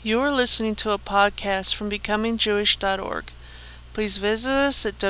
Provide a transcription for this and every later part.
You are listening to a podcast from BecomingJewish.org. Please visit us at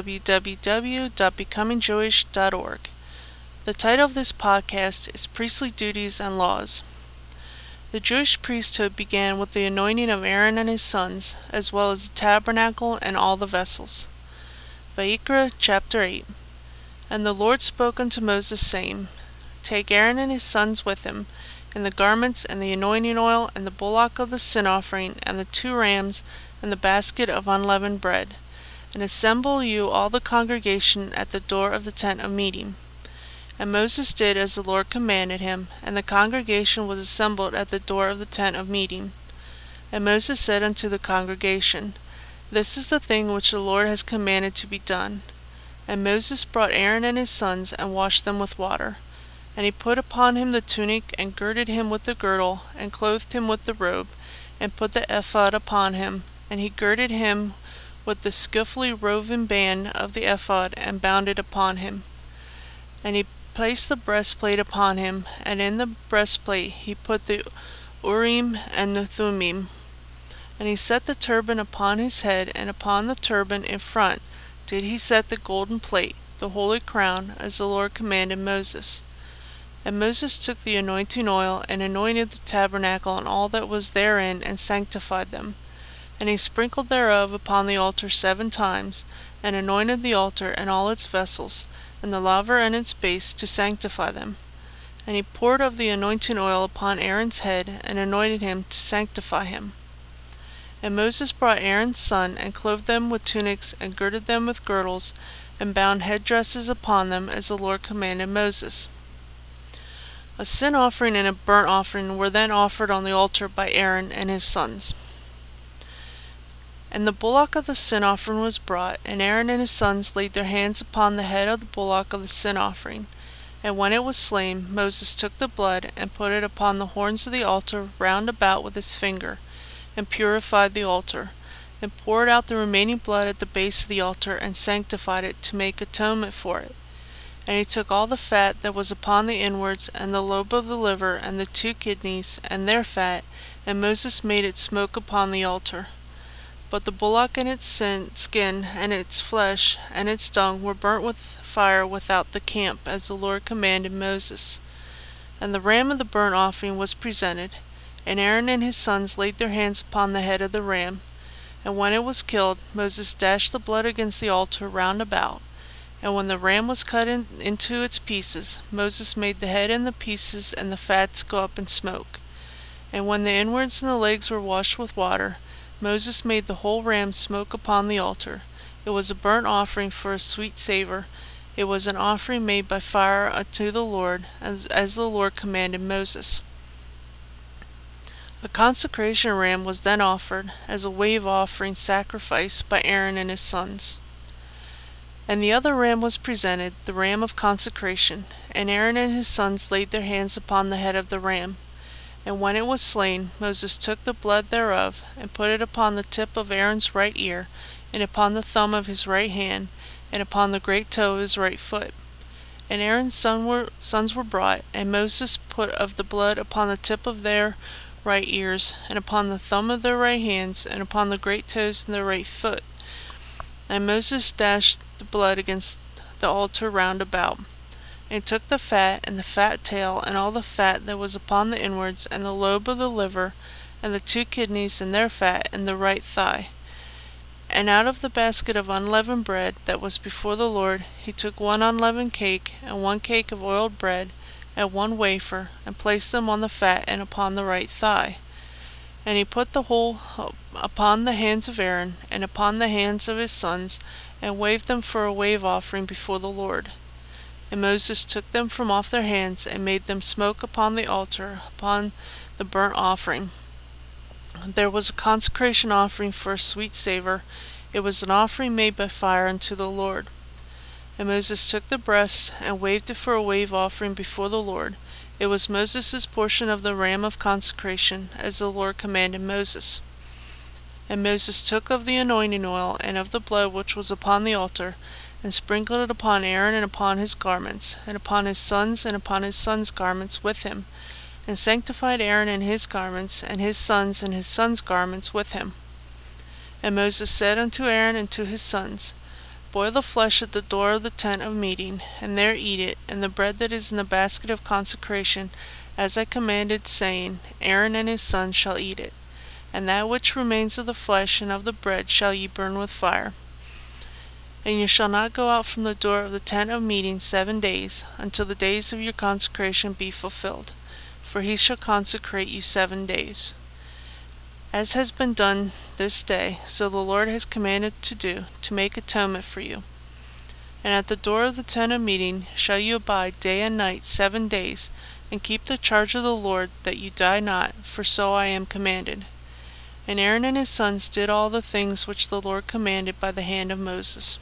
www.becomingjewish.org. The title of this podcast is Priestly Duties and Laws. The Jewish priesthood began with the anointing of Aaron and his sons, as well as the tabernacle and all the vessels. Vayikra chapter 8. And the Lord spoke unto Moses, saying, Take Aaron and his sons with him, and the garments, and the anointing oil, and the bullock of the sin offering, and the 2 rams, and the basket of unleavened bread, and assemble you all the congregation at the door of the tent of meeting. And Moses did as the Lord commanded him, and the congregation was assembled at the door of the tent of meeting. And Moses said unto the congregation, This is the thing which the Lord has commanded to be done. And Moses brought Aaron and his sons, and washed them with water. And he put upon him the tunic, and girded him with the girdle, and clothed him with the robe, and put the ephod upon him, and he girded him with the skillfully woven band of the ephod, and bound it upon him. And he placed the breastplate upon him, and in the breastplate he put the Urim and the Thummim. And he set the turban upon his head, and upon the turban in front did he set the golden plate, the holy crown, as the Lord commanded Moses. And Moses took the anointing oil, and anointed the tabernacle and all that was therein, and sanctified them. And he sprinkled thereof upon the altar 7 times, and anointed the altar and all its vessels, and the laver and its base, to sanctify them. And he poured of the anointing oil upon Aaron's head, and anointed him to sanctify him. And Moses brought Aaron's son, and clothed them with tunics, and girded them with girdles, and bound headdresses upon them, as the Lord commanded Moses. A sin offering and a burnt offering were then offered on the altar by Aaron and his sons. And the bullock of the sin offering was brought, and Aaron and his sons laid their hands upon the head of the bullock of the sin offering. And when it was slain, Moses took the blood, and put it upon the horns of the altar round about with his finger, and purified the altar, and poured out the remaining blood at the base of the altar, and sanctified it, to make atonement for it. And he took all the fat that was upon the inwards, and the lobe of the liver, and the 2 kidneys, and their fat, and Moses made it smoke upon the altar. But the bullock and its skin, and its flesh, and its dung were burnt with fire without the camp, as the Lord commanded Moses. And the ram of the burnt offering was presented, and Aaron and his sons laid their hands upon the head of the ram. And when it was killed, Moses dashed the blood against the altar round about. And when the ram was cut into its pieces, Moses made the head and the pieces and the fats go up in smoke. And when the inwards and the legs were washed with water, Moses made the whole ram smoke upon the altar. It was a burnt offering for a sweet savour. It was an offering made by fire unto the Lord, as the Lord commanded Moses. A consecration ram was then offered, as a wave offering sacrifice by Aaron and his sons. And the other ram was presented, the ram of consecration, and Aaron and his sons laid their hands upon the head of the ram. And when it was slain, Moses took the blood thereof, and put it upon the tip of Aaron's right ear, and upon the thumb of his right hand, and upon the great toe of his right foot. And Aaron's sons were brought, and Moses put of the blood upon the tip of their right ears, and upon the thumb of their right hands, and upon the great toes of their right foot. And Moses dashed the blood against the altar round about, and took the fat, and the fat tail, and all the fat that was upon the inwards, and the lobe of the liver, and the 2 kidneys, and their fat, and the right thigh. And out of the basket of unleavened bread that was before the Lord, he took 1 unleavened cake, and 1 cake of oiled bread, and 1 wafer, and placed them on the fat and upon the right thigh. And he put the whole upon the hands of Aaron, and upon the hands of his sons, and waved them for a wave offering before the Lord. And Moses took them from off their hands, and made them smoke upon the altar, upon the burnt offering. There was a consecration offering for a sweet savour. It was an offering made by fire unto the Lord. And Moses took the breast, and waved it for a wave offering before the Lord. It was Moses' portion of the ram of consecration, as the Lord commanded Moses. And Moses took of the anointing oil, and of the blood which was upon the altar, and sprinkled it upon Aaron and upon his garments, and upon his sons' garments with him, and sanctified Aaron in his garments, and his sons' garments with him. And Moses said unto Aaron and to his sons, Boil the flesh at the door of the tent of meeting, and there eat it, and the bread that is in the basket of consecration, as I commanded, saying, Aaron and his sons shall eat it. And that which remains of the flesh and of the bread shall ye burn with fire. And ye shall not go out from the door of the tent of meeting 7 days, until the days of your consecration be fulfilled. For he shall consecrate you 7 days. As has been done this day, so the Lord has commanded to do, to make atonement for you. And at the door of the tent of meeting shall you abide day and night 7 days, and keep the charge of the Lord, that you die not, for so I am commanded. And Aaron and his sons did all the things which the Lord commanded by the hand of Moses.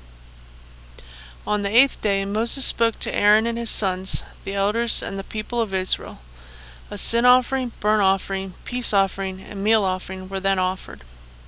On the 8th day Moses spoke to Aaron and his sons, the elders, and the people of Israel. A sin offering, burnt offering, peace offering, and meal offering were then offered.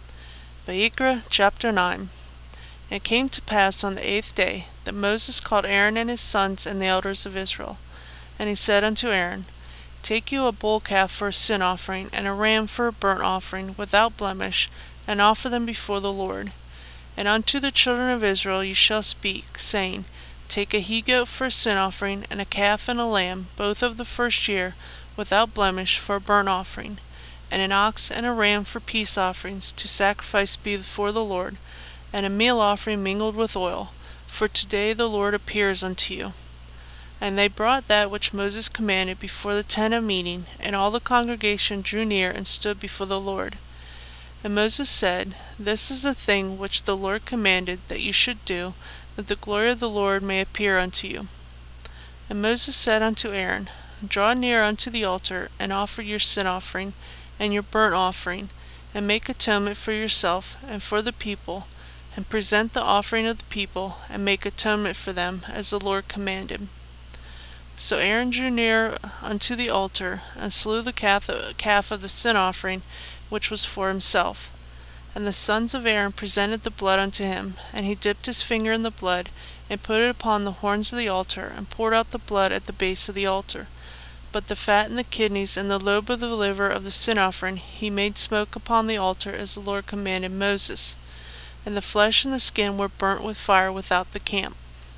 Vayikra chapter 9. And it came to pass on the 8th day that Moses called Aaron and his sons and the elders of Israel. And he said unto Aaron, Take you a bull calf for a sin offering, and a ram for a burnt offering, without blemish, and offer them before the Lord. And unto the children of Israel ye shall speak, saying, Take a he-goat for a sin offering, and a calf and a lamb, both of the first year, without blemish, for a burnt offering, and an ox and a ram for peace offerings, to sacrifice before the Lord, and a meal offering mingled with oil, for today the Lord appears unto you. And they brought that which Moses commanded before the tent of meeting, and all the congregation drew near and stood before the Lord. And Moses said, This is the thing which the Lord commanded that you should do, that the glory of the Lord may appear unto you. And Moses said unto Aaron, Draw near unto the altar, and offer your sin offering, and your burnt offering, and make atonement for yourself and for the people, and present the offering of the people, and make atonement for them, as the Lord commanded. So Aaron drew near unto the altar, and slew the calf of the sin offering, which was for himself. And the sons of Aaron presented the blood unto him, and he dipped his finger in the blood, and put it upon the horns of the altar, and poured out the blood at the base of the altar. But the fat and the kidneys and the lobe of the liver of the sin offering he made smoke upon the altar, as the Lord commanded Moses. And the flesh and the skin were burnt with fire without the camp.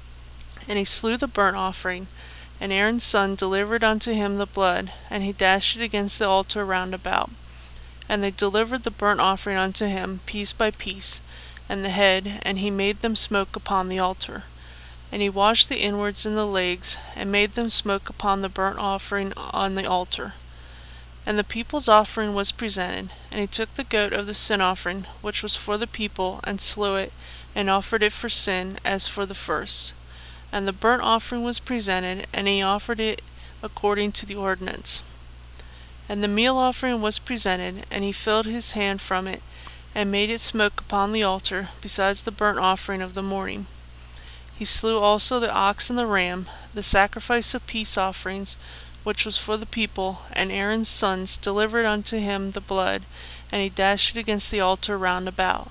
And he slew the burnt offering, and Aaron's son delivered unto him the blood, and he dashed it against the altar round about. And they delivered the burnt offering unto him, piece by piece, and the head, and he made them smoke upon the altar. And he washed the inwards and the legs, and made them smoke upon the burnt offering on the altar. And the people's offering was presented, and he took the goat of the sin offering, which was for the people, and slew it, and offered it for sin, as for the first. And the burnt offering was presented, and he offered it according to the ordinance. And the meal offering was presented, and he filled his hand from it, and made it smoke upon the altar, besides the burnt offering of the morning. He slew also the ox and the ram, the sacrifice of peace offerings, which was for the people, and Aaron's sons delivered unto him the blood, and he dashed it against the altar round about.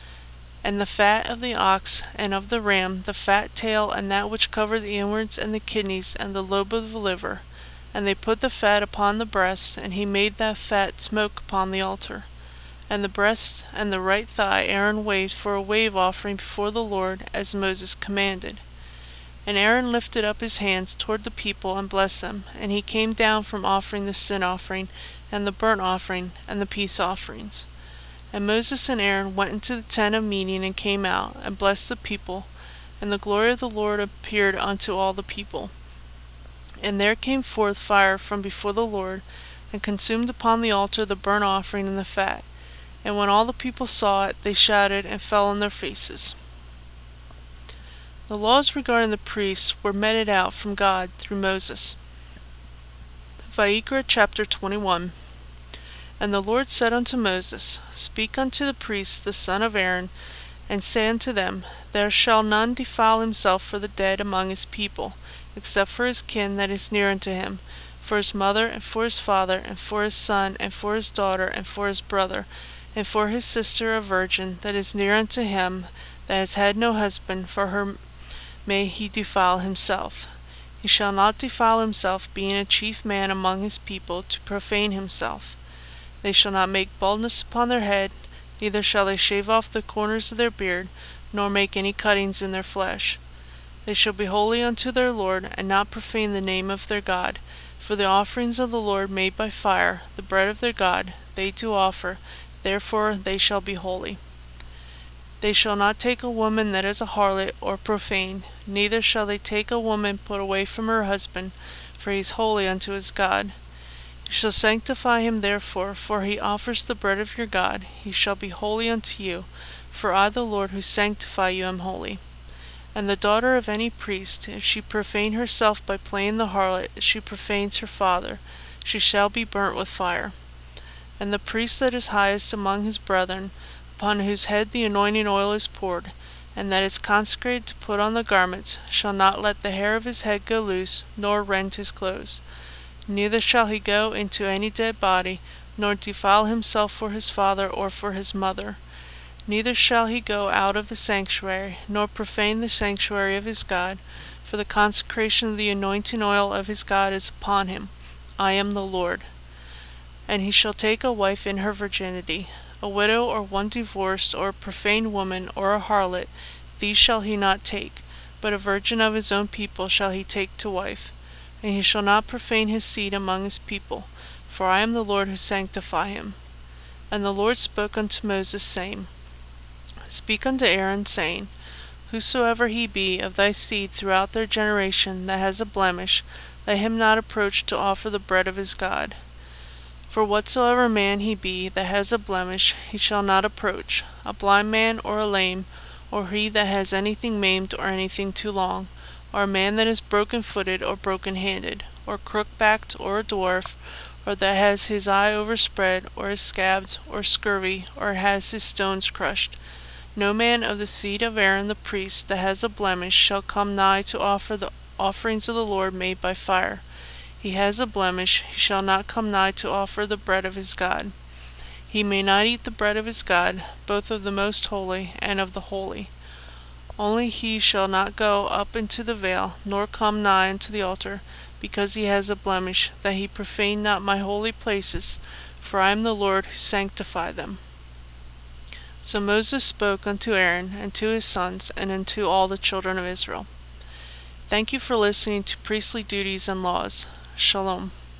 And the fat of the ox and of the ram, the fat tail, and that which covered the inwards and the kidneys, and the lobe of the liver. And they put the fat upon the breast, and he made that fat smoke upon the altar. And the breast and the right thigh Aaron waved for a wave offering before the Lord, as Moses commanded. And Aaron lifted up his hands toward the people, and blessed them, and he came down from offering the sin offering, and the burnt offering, and the peace offerings. And Moses and Aaron went into the tent of meeting, and came out, and blessed the people, and the glory of the Lord appeared unto all the people. And there came forth fire from before the Lord, and consumed upon the altar the burnt offering and the fat. And when all the people saw it, they shouted and fell on their faces. The laws regarding the priests were meted out from God through Moses. Vayikra chapter 21. And the Lord said unto Moses, Speak unto the priests the son of Aaron, and say unto them, There shall none defile himself for the dead among his people, except for his kin that is near unto him, for his mother, and for his father, and for his son, and for his daughter, and for his brother, and for his sister a virgin that is near unto him, that has had no husband, for her may he defile himself. He shall not defile himself, being a chief man among his people, to profane himself. They shall not make baldness upon their head, neither shall they shave off the corners of their beard, nor make any cuttings in their flesh. They shall be holy unto their Lord, and not profane the name of their God. For the offerings of the Lord made by fire, the bread of their God, they do offer, therefore they shall be holy. They shall not take a woman that is a harlot or profane, neither shall they take a woman put away from her husband, for he is holy unto his God. You shall sanctify him therefore, for he offers the bread of your God. He shall be holy unto you, for I the Lord who sanctify you am holy. And the daughter of any priest, if she profane herself by playing the harlot, she profanes her father, she shall be burnt with fire. And the priest that is highest among his brethren, upon whose head the anointing oil is poured, and that is consecrated to put on the garments, shall not let the hair of his head go loose, nor rend his clothes. Neither shall he go into any dead body, nor defile himself for his father or for his mother. Neither shall he go out of the sanctuary, nor profane the sanctuary of his God, for the consecration of the anointing oil of his God is upon him. I am the Lord. And he shall take a wife in her virginity, a widow or one divorced, or a profane woman, or a harlot, these shall he not take, but a virgin of his own people shall he take to wife. And he shall not profane his seed among his people, for I am the Lord who sanctify him. And the Lord spoke unto Moses, saying, Speak unto Aaron, saying, Whosoever he be of thy seed throughout their generation that has a blemish, let him not approach to offer the bread of his God. For whatsoever man he be that has a blemish, he shall not approach, a blind man, or a lame, or he that has anything maimed, or anything too long, or a man that is broken-footed, or broken-handed, or crook-backed, or a dwarf, or that has his eye overspread, or is scabbed, or scurvy, or has his stones crushed. No man of the seed of Aaron the priest that has a blemish shall come nigh to offer the offerings of the Lord made by fire. He has a blemish, he shall not come nigh to offer the bread of his God. He may not eat the bread of his God, both of the most holy and of the holy. Only he shall not go up into the veil, nor come nigh unto the altar, because he has a blemish, that he profane not my holy places, for I am the Lord who sanctify them. So Moses spoke unto Aaron, and to his sons, and unto all the children of Israel. Thank you for listening to Priestly Duties and Laws. Shalom.